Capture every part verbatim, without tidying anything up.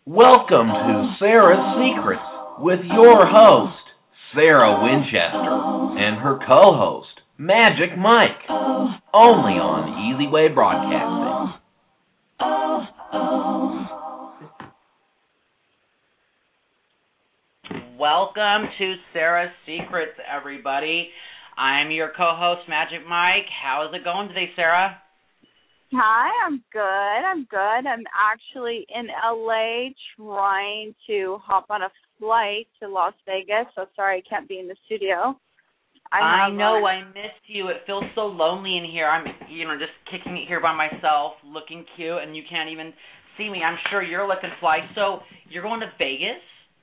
Welcome to Sarah's Secrets with your host, Sarah Winchester, and her co-host, Magic Mike, only on Easy Way Broadcasting. Welcome to Sarah's Secrets, everybody. I'm your co-host, Magic Mike. How is it going today, Sarah? Hi, I'm good. I'm good. I'm actually in L A trying to hop on a flight to Las Vegas, so sorry I can't be in the studio. I, I know, a... I missed you. It feels so lonely in here. I'm, you know, just kicking it here by myself, looking cute, and you can't even see me. I'm sure you're looking fly. So you're going to Vegas?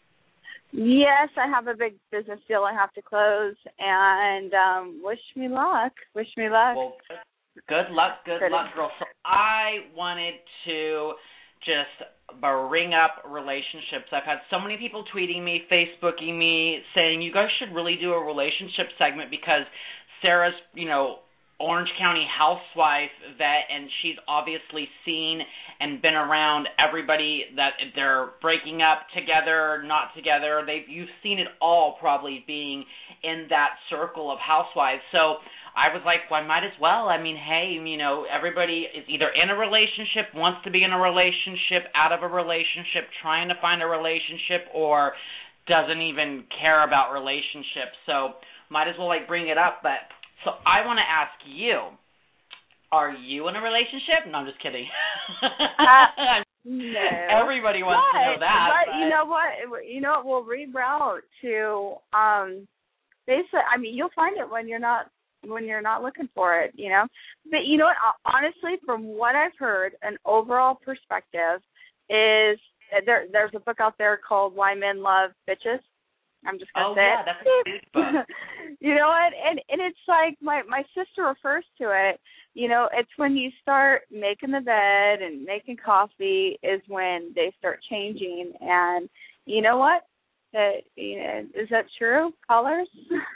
Yes, I have a big business deal I have to close, and um, wish me luck. Wish me luck. Well, good luck, good Good. luck, girl. So I wanted to just bring up relationships. I've had so many people tweeting me, Facebooking me, saying you guys should really do a relationship segment because Sarah's, you know, Orange County housewife vet, and she's obviously seen and been around everybody that they're breaking up together, not together. They've you've seen it all probably being in that circle of housewives. So I was like, well, I might as well. I mean, hey, you know, everybody is either in a relationship, wants to be in a relationship, out of a relationship, trying to find a relationship, or doesn't even care about relationships. So might as well, like, bring it up. But so I want to ask you, are you in a relationship? No, I'm just kidding. uh, no. Everybody wants but, to know that. But, but you know what? You know what? We'll reroute to, um, basically, I mean, you'll find it when you're not when you're not looking for it, you know. But you know what? Honestly, from what I've heard, an overall perspective is there. There's a book out there called Why Men Love Bitches. I'm just gonna oh, say yeah, it. that's a huge book. You know what? And and it's like my my sister refers to it. You know, it's when you start making the bed and making coffee is when they start changing. And you know what? That you know, is that true? Callers?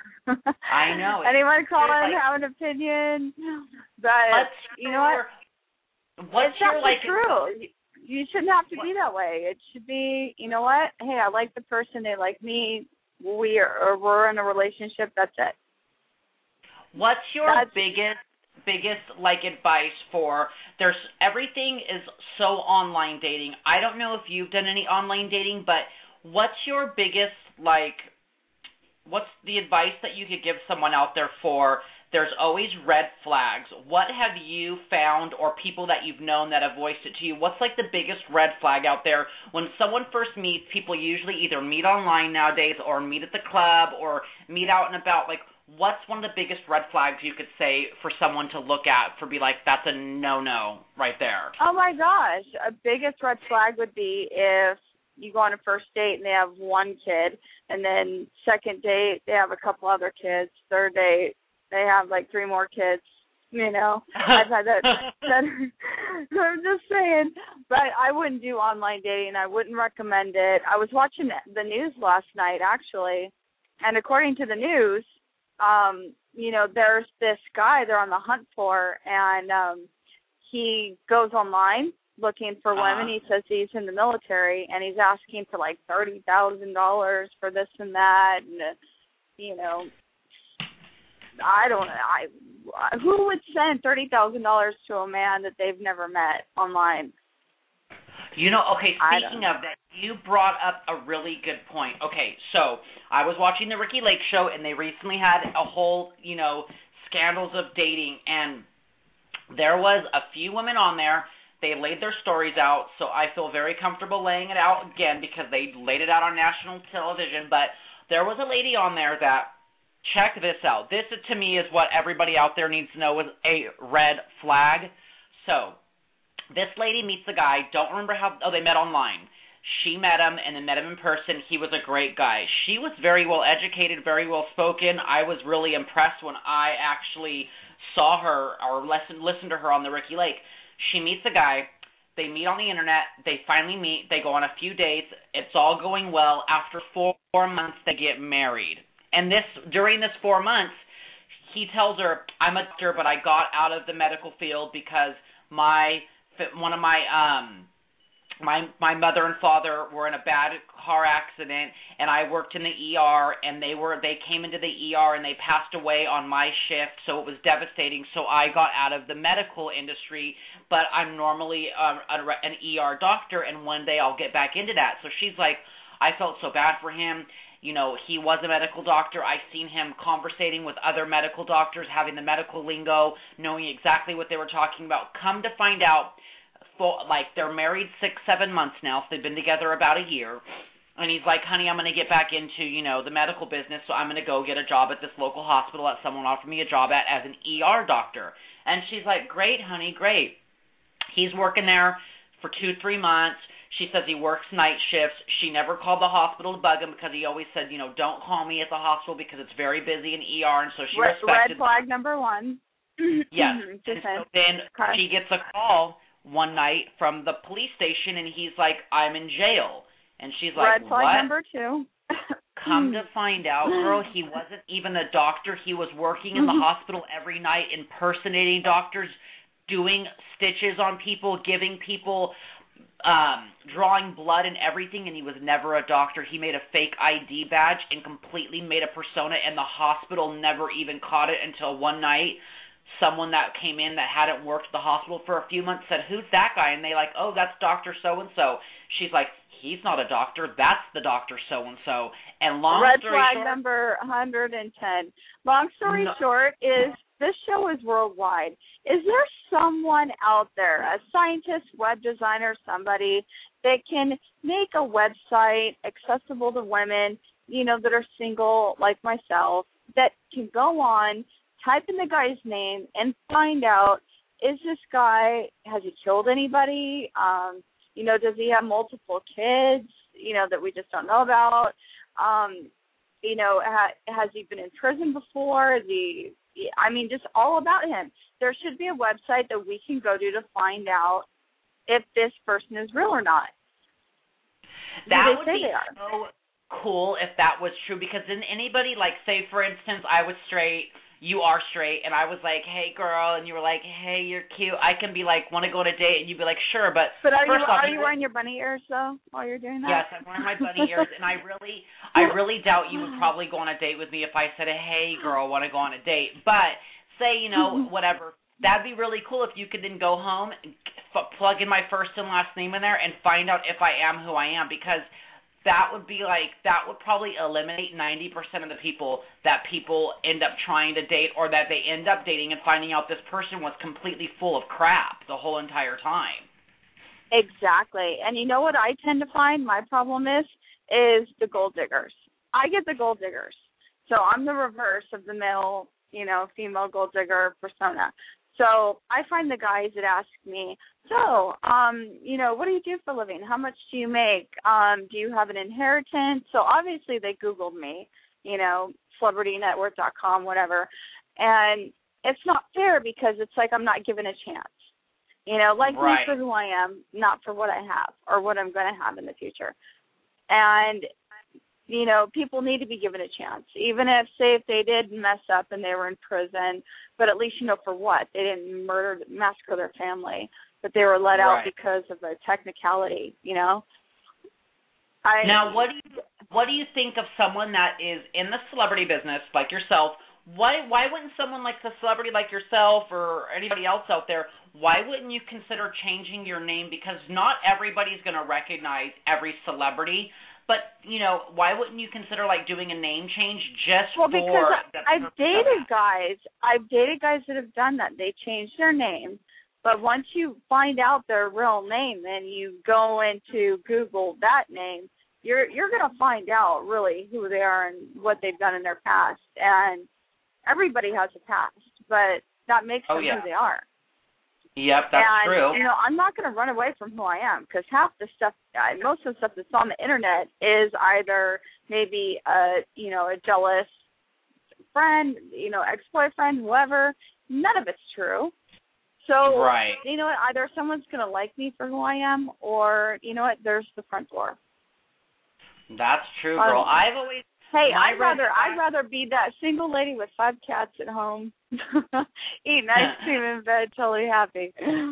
I know. Anyone call in, like, have an opinion? But you know what? What's it's your, not like, true. You shouldn't have to what? be that way. It should be, you know what? Hey, I like the person. They like me. We are, or we're in a relationship. That's it. What's your That's, biggest, biggest, like, advice for, there's, everything is so online dating. I don't know if you've done any online dating, but what's your biggest, like, what's the advice that you could give someone out there for there's always red flags? What have you found, or people that you've known that have voiced it to you? What's like the biggest red flag out there? When someone first meets, people usually either meet online nowadays or meet at the club or meet out and about. Like, what's one of the biggest red flags you could say for someone to look at for be like, that's a no-no right there? oh, my gosh. A biggest red flag would be if you go on a first date and they have one kid, and then second date they have a couple other kids, third date they have like three more kids, you know. I've had that, that I'm just saying. But I wouldn't do online dating. I wouldn't recommend it. I was watching the news last night, actually, and according to the news, um, you know, there's this guy they're on the hunt for, and um, he goes online looking for uh-huh. women. He says he's in the military, and he's asking for like thirty thousand dollars for this and that, and, you know, I don't. I who would send thirty thousand dollars to a man that they've never met online? You know, okay, speaking of that, you brought up a really good point. Okay, so I was watching the Ricky Lake show, and they recently had a whole, you know, scandals of dating, and there was a few women on there. They laid their stories out, so I feel very comfortable laying it out again because they laid it out on national television, but there was a lady on there that, check this out. This, to me, is what everybody out there needs to know is a red flag. So this lady meets a guy. Don't remember how – oh, they met online. She met him and then met him in person. He was a great guy. She was very well educated, very well spoken. I was really impressed when I actually saw her or listened, listened to her on the Ricky Lake. She meets a guy. They meet on the internet. They finally meet. They go on a few dates. It's all going well. After four, four months, they get married. And this during this four months, he tells her, I'm a doctor, but I got out of the medical field because my one of my um my my mother and father were in a bad car accident, and I worked in the E R, and they were they came into the E R and they passed away on my shift, so it was devastating. So I got out of the medical industry, but I'm normally um, a, an E R doctor, and one day I'll get back into that. So she's like, I felt so bad for him. You know, he was a medical doctor. I've seen him conversating with other medical doctors, having the medical lingo, knowing exactly what they were talking about. Come to find out, for, like, they're married six, seven months now, so they've been together about a year. And he's like, honey, I'm going to get back into, you know, the medical business, so I'm going to go get a job at this local hospital that someone offered me a job at as an E R doctor. And she's like, great, honey, great. He's working there for two, three months. She says he works night shifts. She never called the hospital to bug him because he always said, you know, don't call me at the hospital because it's very busy in E R, and so she red, respected. Red flag number one. Yes. Just and so then okay. She gets a call one night from the police station, and he's like, I'm in jail. And she's like, red flag what? number two. Come to find out, girl, he wasn't even a doctor. He was working in the hospital every night, impersonating doctors, doing stitches on people, giving people... Um, drawing blood and everything, and he was never a doctor. He made a fake I D badge and completely made a persona, and the hospital never even caught it until one night someone that came in that hadn't worked at the hospital for a few months said, who's that guy? And they like, oh, that's Doctor So-and-so. She's like, he's not a doctor. That's the Doctor So-and-so. And long Red story flag short, number one hundred ten. Long story no, short is this show is worldwide. Is there someone out there, a scientist, web designer, somebody that can make a website accessible to women, you know, that are single like myself, that can go on, type in the guy's name, and find out, is this guy, has he killed anybody? Um, you know, does he have multiple kids, you know, that we just don't know about? Um, you know, ha, has he been in prison before? Is he... I mean, just all about him. There should be a website that we can go to to find out if this person is real or not. That would be so cool if that was true, because then anybody, like, say, for instance, I was straight, you are straight, and I was like, hey, girl, and you were like, hey, you're cute. I can be like, want to go on a date, and you'd be like, sure, but But are first you off, are you wearing your bunny ears, though, while you're doing that? Yes, I'm wearing my bunny ears, and I really, I really doubt you would probably go on a date with me if I said, hey, girl, want to go on a date. But say, you know, whatever, that'd be really cool if you could then go home, f- plug in my first and last name in there, and find out if I am who I am, because that would be like, that would probably eliminate ninety percent of the people that people end up trying to date, or that they end up dating and finding out this person was completely full of crap the whole entire time. Exactly. And you know what I tend to find my problem is, is the gold diggers. I get the gold diggers. So I'm the reverse of the male, you know, female gold digger persona. So I find the guys that ask me, so, um, you know, what do you do for a living? How much do you make? Um, do you have an inheritance? So obviously they Googled me, you know, celebrity net worth dot com, whatever. And it's not fair because it's like I'm not given a chance. You know, like right. me for who I am, not for what I have or what I'm going to have in the future. And, you know, people need to be given a chance, even if, say, if they did mess up and they were in prison, but at least you know for what. They didn't murder, massacre their family, but they were let right. out because of a technicality, you know. I, now, what do you what do you think of someone that is in the celebrity business, like yourself? Why why wouldn't someone like the celebrity like yourself or anybody else out there, why wouldn't you consider changing your name? Because not everybody's going to recognize every celebrity. But, you know, why wouldn't you consider, like, doing a name change just well, for... Well, because I've dated that? guys. I've dated guys that have done that. They changed their name. But once you find out their real name and you go into Google that name, you're you're going to find out really who they are and what they've done in their past. And everybody has a past, but that makes them oh, yeah. who they are. Yep, that's and, true. You know, I'm not going to run away from who I am because half the stuff, uh, most of the stuff that's on the internet is either maybe a, you know, a jealous friend, you know, ex-boyfriend, whoever. None of it's true. So, right. you know what, either someone's going to like me for who I am or, you know what, there's the front door. That's true, girl. Um, I've always... Hey, I'd rather I'd rather be that single lady with five cats at home, eating ice cream in bed, totally happy.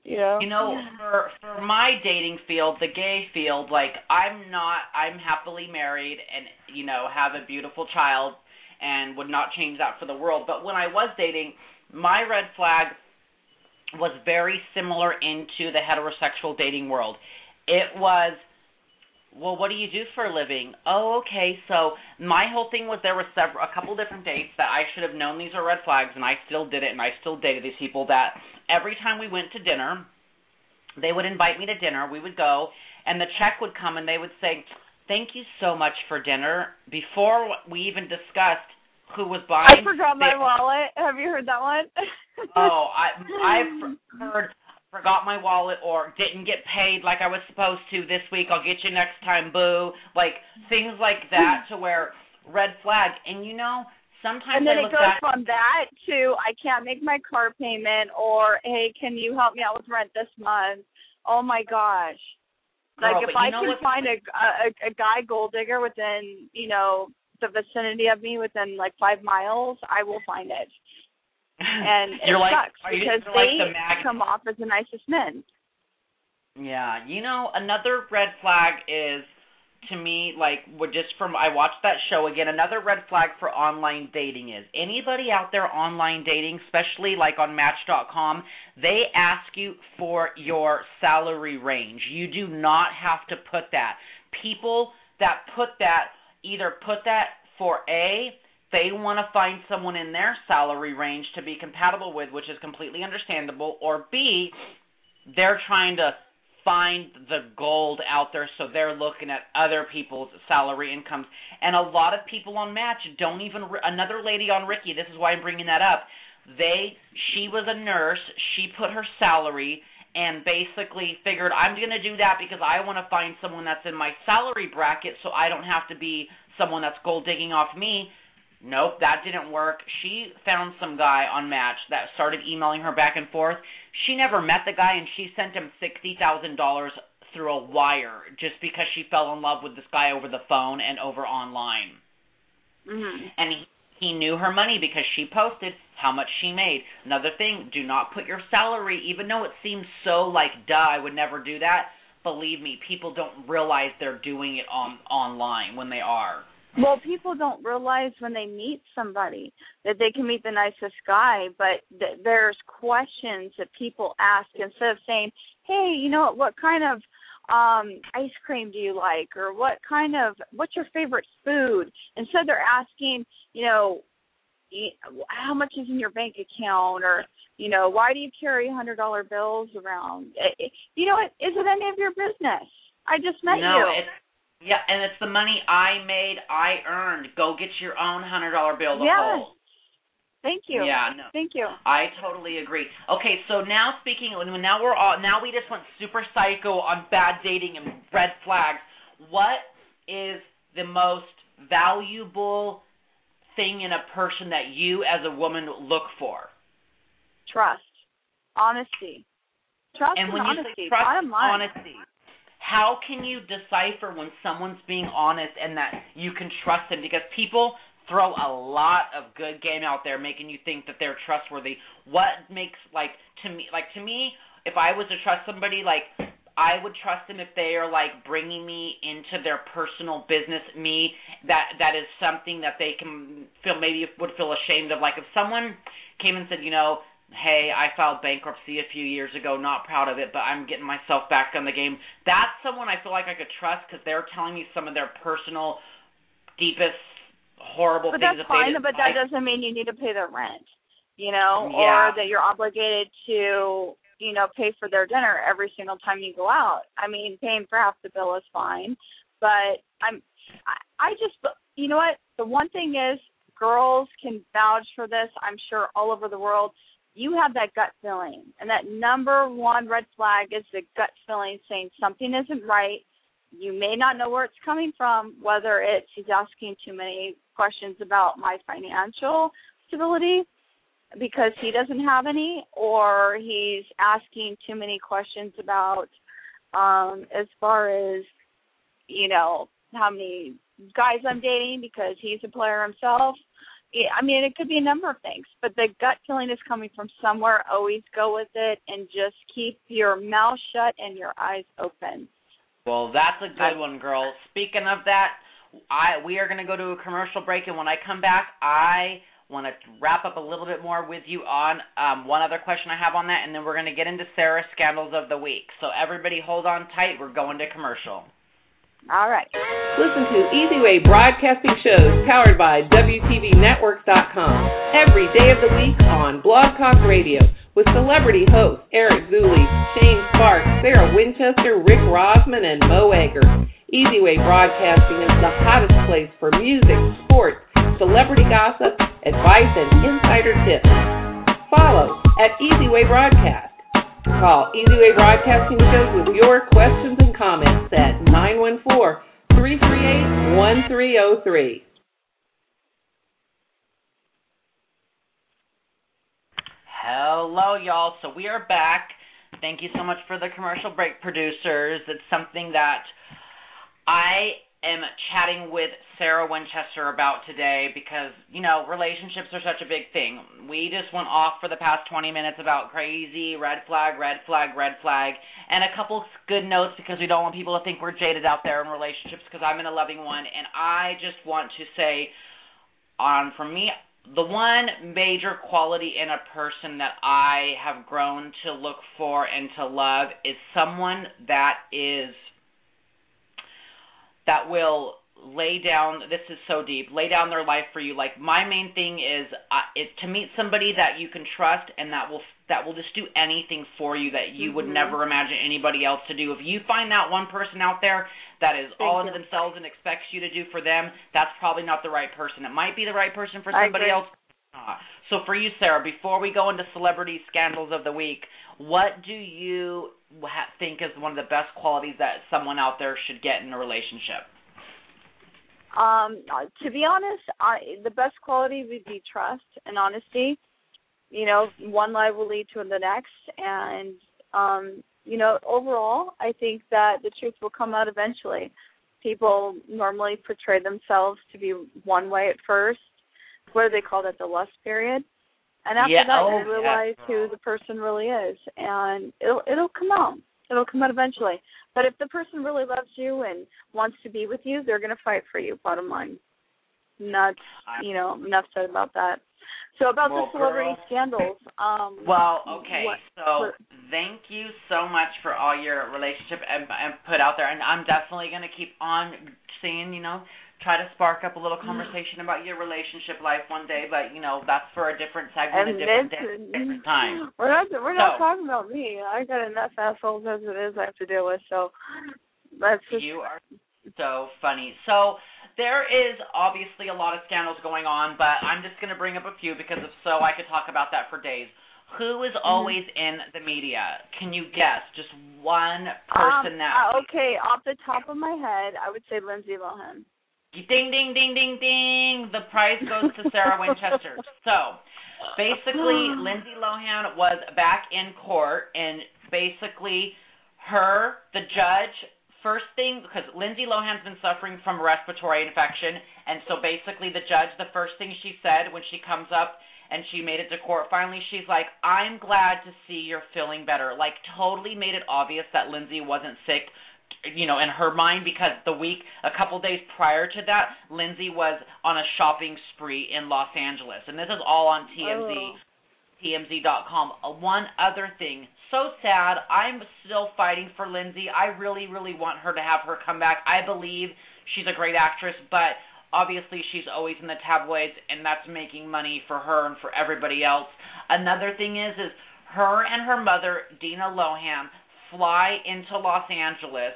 You know. You know, for for my dating field, the gay field, like I'm not, I'm happily married and you know have a beautiful child and would not change that for the world. But when I was dating, my red flag was very similar into the heterosexual dating world. It was, well, what do you do for a living? Oh, okay. So my whole thing was there were several, a couple different dates that I should have known these are red flags, and I still did it, and I still dated these people that every time we went to dinner, they would invite me to dinner. We would go, and the check would come, and they would say, "Thank you so much for dinner." Before we even discussed who was buying, I forgot my wallet. Have you heard that one? oh, I I've heard. Forgot my wallet or didn't get paid like I was supposed to this week. I'll get you next time, boo. Like things like that to where red flag. And you know, sometimes and then I it look goes back, from that to I can't make my car payment, or hey, can you help me out with rent this month? Oh my gosh! Girl, like if but I you know can what- find a, a a guy gold digger within you know the vicinity of me within like five miles, I will find it. And you're it like, sucks are you, because you're they like the mag- come off as the nicest men. Yeah, you know, another red flag is, to me, like, would just from, I watched that show again, another red flag for online dating is, anybody out there online dating, especially like on Match dot com, they ask you for your salary range. You do not have to put that. People that put that, either put that for A, they want to find someone in their salary range to be compatible with, which is completely understandable, or B, they're trying to find the gold out there, so they're looking at other people's salary incomes. And a lot of people on Match don't even, another lady on Ricky, this is why I'm bringing that up, they, she was a nurse, she put her salary and basically figured, I'm going to do that because I want to find someone that's in my salary bracket so I don't have to be someone that's gold digging off me. Nope, that didn't work. She found some guy on Match that started emailing her back and forth. She never met the guy, and she sent him sixty thousand dollars through a wire just because she fell in love with this guy over the phone and over online. Mm-hmm. And he, he knew her money because she posted how much she made. Another thing, do not put your salary, even though it seems so like, duh, I would never do that. Believe me, people don't realize they're doing it on online when they are. Well, people don't realize when they meet somebody that they can meet the nicest guy, but th- there's questions that people ask instead of saying, hey, you know, what kind of um, ice cream do you like? Or what kind of, what's your favorite food? Instead they're asking, you know, how much is in your bank account? Or, you know, why do you carry one hundred dollar bills around? It, it, you know, it, is it any of your business? I just met no, you. It's- Yeah, and it's the money I made, I earned. Go get your own one hundred dollar bill to yes. hold. Thank you. Yeah, no. Thank you. I totally agree. Okay, so now speaking, now we're all, now we just went super psycho on bad dating and red flags. What is the most valuable thing in a person that you as a woman look for? Trust. Honesty. Trust and and, when honesty. you say trust, Bottom line. honesty, how can you decipher when someone's being honest and that you can trust them? Because people throw a lot of good game out there making you think that they're trustworthy. What makes, like, to me, like, to me, if I was to trust somebody, like, I would trust them if they are, like, bringing me into their personal business, me, that that is something that they can feel, maybe would feel ashamed of. Like, if someone came and said, you know, hey, I filed bankruptcy a few years ago, not proud of it, but I'm getting myself back on the game. That's someone I feel like I could trust because they're telling me some of their personal, deepest, horrible but things. that's that fine, they but that doesn't mean you need to pay their rent, you know, Yeah. or that you're obligated to, you know, pay for their dinner every single time you go out. I mean, paying for half the bill is fine, but I'm, I, I just, you know what, the one thing is, girls can vouch for this, I'm sure all over the world. You have that gut feeling, and that number one red flag is the gut feeling saying something isn't right. You may not know where it's coming from, whether it's he's asking too many questions about my financial stability because he doesn't have any, or he's asking too many questions about um, as far as, you know, how many guys I'm dating because he's a player himself. I mean, it could be a number of things, but the gut feeling is coming from somewhere. Always go with it and just keep your mouth shut and your eyes open. Well, that's a good one, girl. Speaking of that, I we are going to go to a commercial break, and when I come back, I want to wrap up a little bit more with you on um, one other question I have on that, and then we're going to get into Sarah's Scandals of the Week. So everybody hold on tight. We're going to commercial. All right. Listen to Easy Way Broadcasting shows powered by W T V Networks dot com every day of the week on Blog Talk Radio with celebrity hosts Eric Zuley, Shane Sparks, Sarah Winchester, Rick Rosman, and Mo Egger. Easy Way Broadcasting is the hottest place for music, sports, celebrity gossip, advice, and insider tips. Follow at Easy Way Broadcast. Call Easy Way Broadcasting shows with your questions and comments at nine one four, three three eight, one three zero three. Hello, y'all. So we are back. Thank you so much for the commercial break, producers. It's something that I am chatting with Sarah Winchester about today because, you know, relationships are such a big thing. We just went off for the past twenty minutes about crazy, red flag, red flag, red flag, and a couple good notes because we don't want people to think we're jaded out there in relationships because I'm in a loving one. And I just want to say, on for me, the one major quality in a person that I have grown to look for and to love is someone that is that will lay down, this is so deep, lay down their life for you. Like, my main thing is, uh, is to meet somebody that you can trust and that will that will just do anything for you that you mm-hmm. would never imagine anybody else to do. If you find that one person out there that is Thank all you. into themselves and expects you to do for them, that's probably not the right person. It might be the right person for somebody else. Uh, so for you, Sarah, before we go into celebrity scandals of the week, what do you ha- think is one of the best qualities that someone out there should get in a relationship? Um, to be honest, I, the best quality would be trust and honesty. You know, one lie will lead to the next. And, um, you know, overall, I think that the truth will come out eventually. People normally portray themselves to be one way at first. What do they call that, the lust period? And after yeah, that, oh, you realize yeah. who the person really is. And it'll, it'll come out. It'll come out eventually. But if the person really loves you and wants to be with you, they're going to fight for you, bottom line. Not, you know, enough said about that. So about well, the celebrity girl, scandals. Um, well, okay. what, so what, thank you so much for all your relationship and, and put out there. And I'm definitely going to keep on seeing, you know, try to spark up a little conversation about your relationship life one day, but, you know, that's for a different segment, a different day, a different time. We're not, we're not so, talking about me. I got enough assholes as it is I have to deal with, so that's just... You are so funny. So there is obviously a lot of scandals going on, but I'm just going to bring up a few because if so, I could talk about that for days. Who is always mm-hmm. in the media? Can you guess? Just one person um, that... Uh, okay, off the top of my head, I would say Lindsay Lohan. Ding, ding, ding, ding, ding. The prize goes to Sarah Winchester. So, basically, Lindsay Lohan was back in court, and basically, her, the judge, first thing, because Lindsay Lohan's been suffering from a respiratory infection, and so basically the judge, the first thing she said when she comes up and she made it to court, finally she's like, I'm glad to see you're feeling better. Like, totally made it obvious that Lindsay wasn't sick, you know, in her mind, because the week, a couple days prior to that, Lindsay was on a shopping spree in Los Angeles. And this is all on T M Z, oh. T M Z dot com. Uh, one other thing, so sad, I'm still fighting for Lindsay. I really, really want her to have her come back. I believe she's a great actress, but obviously she's always in the tabloids, and that's making money for her and for everybody else. Another thing is, is her and her mother, Dina Lohan, fly into Los Angeles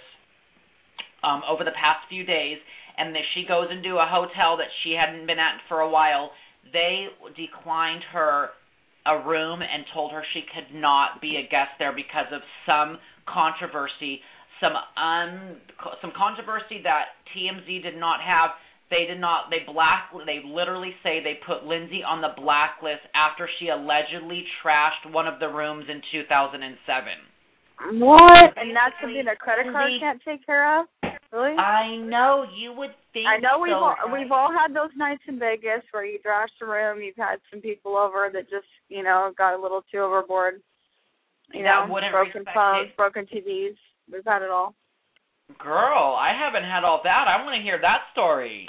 Um, over the past few days, and that she goes into a hotel that she hadn't been at for a while. They declined her a room and told her she could not be a guest there because of some controversy, some um, some controversy that T M Z did not have. They did not. They black. They literally say they put Lindsay on the blacklist after she allegedly trashed one of the rooms in two thousand seven. What? And that's something a credit card can't take care of? Really? I know. You would think. I know we've so, all, right? we've all had those nights in Vegas where you trash the room. You've had some people over that just you know got a little too overboard. You that know, wouldn't broken respect phones, it. broken T Vs. We've had it all. Girl, I haven't had all that. I want to hear that story.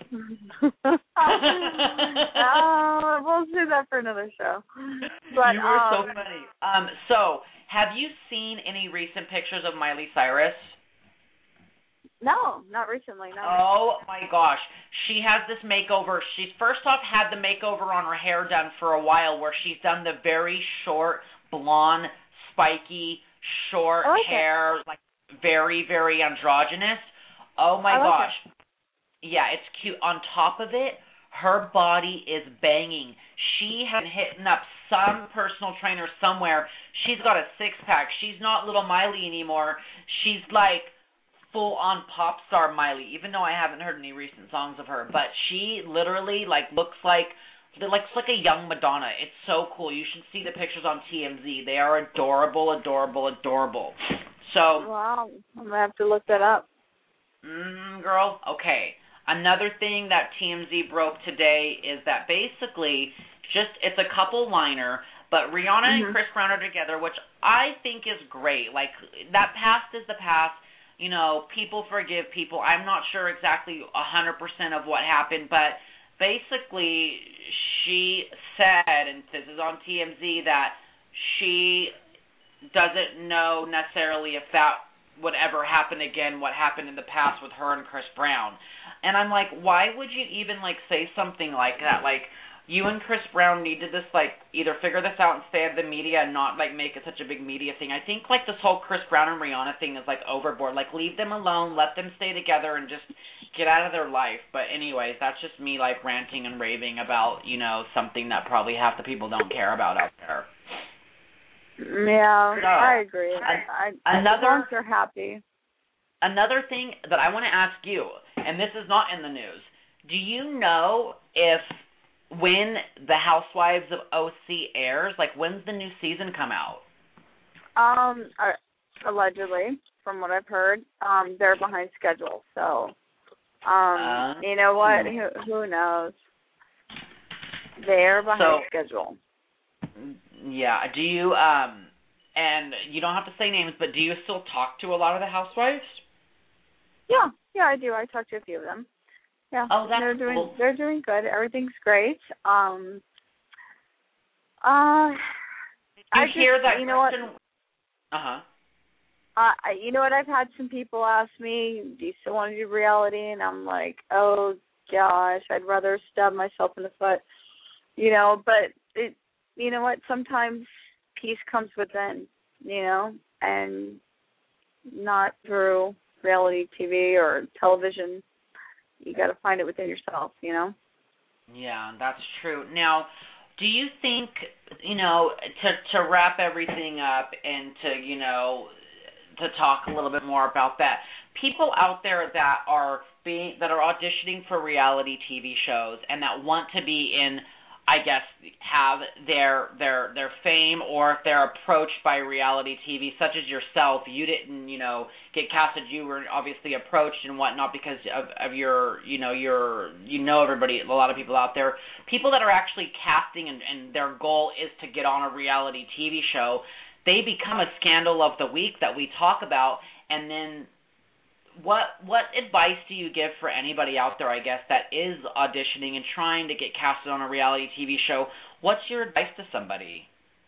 uh, we'll do that for another show. But, you were um, so funny. Um, so, have you seen any recent pictures of Miley Cyrus? No, not recently, no. Oh, my gosh. She has this makeover. She's first off had the makeover on her hair done for a while where she's done the very short, blonde, spiky, short I like hair, like very, very androgynous. Oh, my I like gosh. It. Yeah, it's cute. On top of it, her body is banging. She has hitting up some personal trainer somewhere. She's got a six-pack. She's not little Miley anymore. She's like full-on pop star Miley, even though I haven't heard any recent songs of her. But she literally like looks like looks like a young Madonna. It's so cool. You should see the pictures on T M Z. They are adorable, adorable, adorable. So, wow, I'm going to have to look that up. Mm, girl, okay. Another thing that T M Z broke today is that basically just it's a couple liner, but Rihanna mm-hmm. and Chris Brown are together, which I think is great. Like, that past is the past. You know, people forgive people. I'm not sure exactly one hundred percent of what happened, but basically she said, and this is on T M Z, that she doesn't know necessarily if that would ever happen again, what happened in the past with her and Chris Brown. And I'm like, why would you even, like, say something like that? Like, you and Chris Brown need to just, like, either figure this out and stay out of the media and not, like, make it such a big media thing. I think, like, this whole Chris Brown and Rihanna thing is, like, overboard. Like, leave them alone, let them stay together, and just get out of their life. But anyways, that's just me, like, ranting and raving about, you know, something that probably half the people don't care about out there. Yeah, So, I agree. I, I, another, as long as they're happy. Another thing that I want to ask you, and this is not in the news, do you know if when the Housewives of O C airs, like, when's the new season come out? Um, uh, allegedly, from what I've heard, um, they're behind schedule. So, um, uh, you know what? Who, who knows? They're behind so, schedule. Yeah. Do you, um, and you don't have to say names, but do you still talk to a lot of the housewives? Yeah, yeah, I do. I talk to a few of them. Yeah, oh, that's they're doing cool. they're doing good. Everything's great. Um, uh, you I hear just, that? You know what? Uh huh. Uh, you know what? I've had some people ask me, "Do you still want to do reality?" And I'm like, "Oh gosh, I'd rather stab myself in the foot." You know, but it. You know what? Sometimes peace comes within. You know, and not through reality T V or television. You got to find it within yourself, you know? Yeah, that's true. Now, do you think, you know, to to wrap everything up and to, you know, to talk a little bit more about that, people out there that are being that are auditioning for reality T V shows and that want to be in, I guess, have their their their fame, or if they're approached by reality T V, such as yourself, you didn't, you know, get casted. You were obviously approached and whatnot because of, of your, you know, your, you know, everybody, a lot of people out there, people that are actually casting and, and their goal is to get on a reality T V show, they become a scandal of the week that we talk about, and then What what advice do you give for anybody out there, I guess, that is auditioning and trying to get casted on a reality T V show? What's your advice to somebody?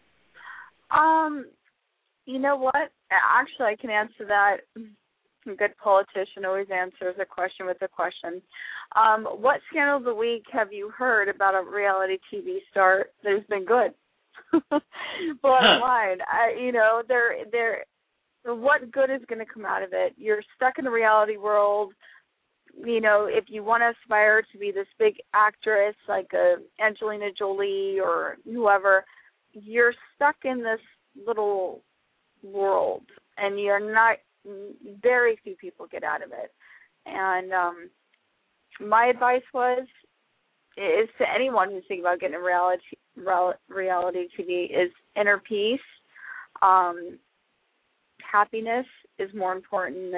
Um, you know what? Actually, I can answer that. A good politician always answers a question with a question. Um, what scandal of the week have you heard about a reality T V star that has been good? Bottom line, I, you know, they're they're. What good is going to come out of it? You're stuck in the reality world. You know, if you want to aspire to be this big actress like a Angelina Jolie or whoever, you're stuck in this little world, and you're not. Very few people get out of it. And um, my advice was is to anyone who's thinking about getting a reality reality T V is inner peace. Um, Happiness is more important than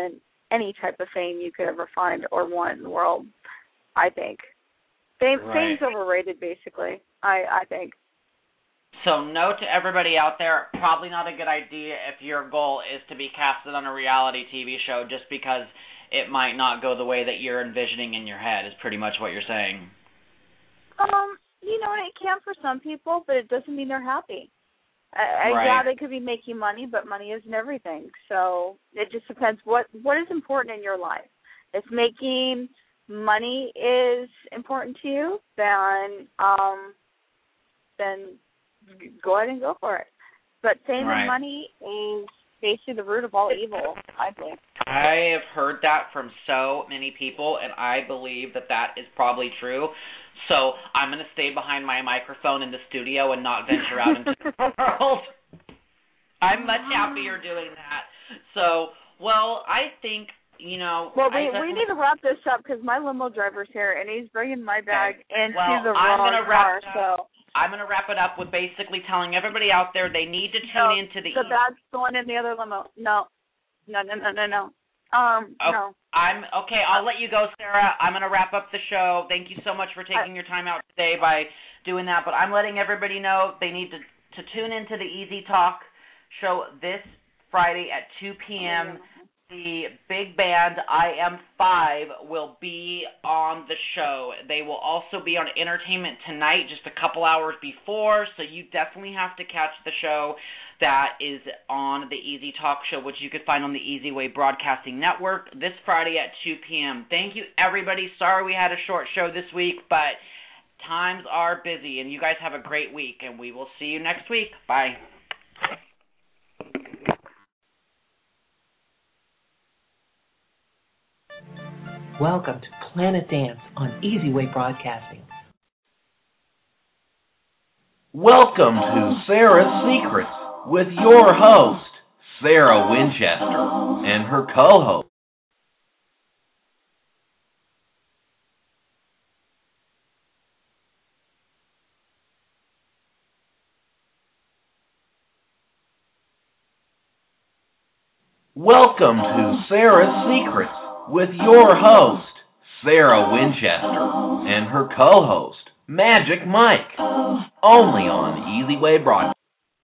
any type of fame you could ever find or want in the world, I think. Fame, right. Fame's overrated, basically, I, I think. So note to everybody out there, probably not a good idea if your goal is to be casted on a reality T V show just because it might not go the way that you're envisioning in your head is pretty much what you're saying. Um, you know, it can for some people, but it doesn't mean they're happy. I, right. Yeah, they could be making money, but money isn't everything. So it just depends what what is important in your life. If making money is important to you, then um, then go ahead and go for it. But fame right. and money is basically the root of all evil, I think. I have heard that from so many people, and I believe that that is probably true. So I'm going to stay behind my microphone in the studio and not venture out into the world. I'm much happier doing that. So, well, I think, you know... Well, we, I we need to wrap this up because my limo driver's here, and he's bringing my bag okay. into well, the I'm wrong gonna wrap car, so... I'm going to wrap it up with basically telling everybody out there they need to tune no, into the... The bag's going in the other limo. No. No, no, no, no, no. Um, okay. no. I'm okay. I'll let you go, Sarah. I'm going to wrap up the show. Thank you so much for taking your time out today by doing that. But I'm letting everybody know they need to to tune into the Easy Talk show this Friday at two p.m. The big band I M five will be on the show. They will also be on Entertainment Tonight just a couple hours before, so you definitely have to catch the show. That is on the Easy Talk show, which you could find on the Easy Way Broadcasting Network this Friday at two p.m. Thank you, everybody. Sorry we had a short show this week, but times are busy, and you guys have a great week, and we will see you next week. Bye. Welcome to Planet Dance on Easy Way Broadcasting. Welcome to Sarah's Secrets with your host, Sarah Winchester, and her co-host. Welcome to Sarah's Secrets with your host, Sarah Winchester, and her co-host, Magic Mike, only on Easy Way Broadcasting.